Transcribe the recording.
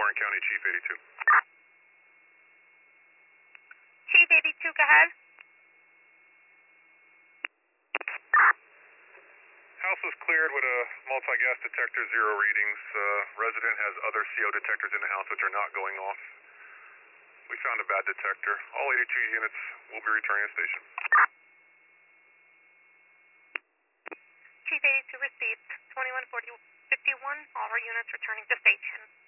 Warren County, Chief 82. Chief 82, go ahead. House was cleared with a multi-gas detector, 0 readings. Resident has other CO detectors in the house which are not going off. We found a bad detector. All 82 units will be returning to station. Chief 82 received 214051. All our units returning to station.